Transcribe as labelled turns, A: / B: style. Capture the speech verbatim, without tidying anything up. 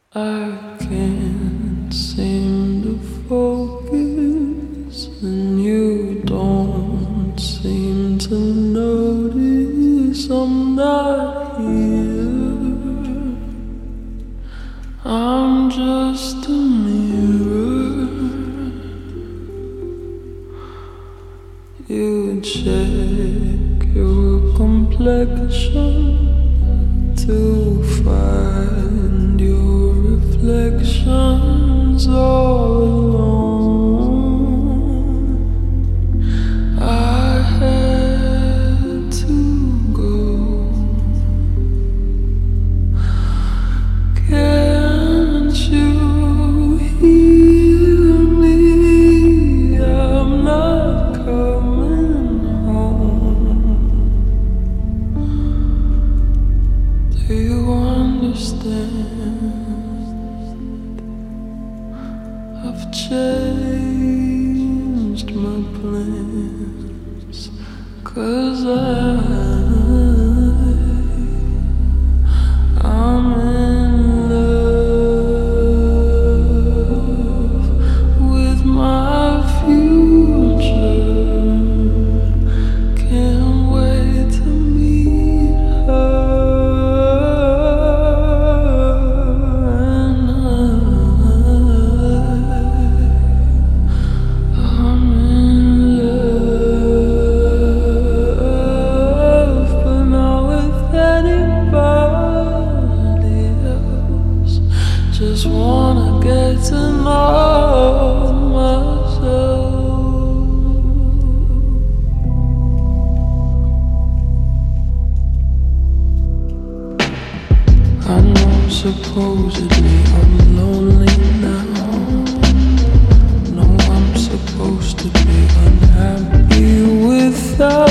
A: I can't seem to focus, and you don't seem to notice I'm not here. I'm just a mirror. You check your complexion to find your reflections all alone. I had to go. Can't you hear me? I'm not coming home. Do you understand? I've changed my plans, 'cause I, I'm in love with my future. Can't wait to meet her. Just wanna get to know myself. I know supposedly I'm lonely now. No, I'm supposed to be unhappy without